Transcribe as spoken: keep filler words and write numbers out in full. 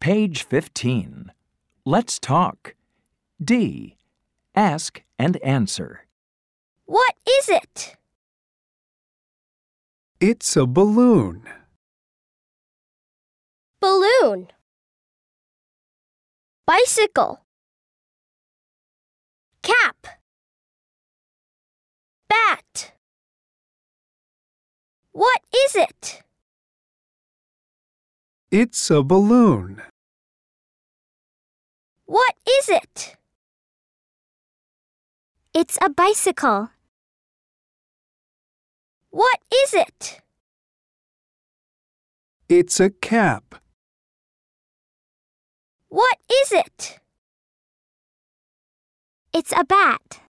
Page fifteen. Let's talk. D. Ask and answer. What is it? It's a balloon. Balloon. Bicycle. Cap. Bat. What is it? It's a balloon. What is it? It's a bicycle. What is it? It's a cap. What is it? It's a bat.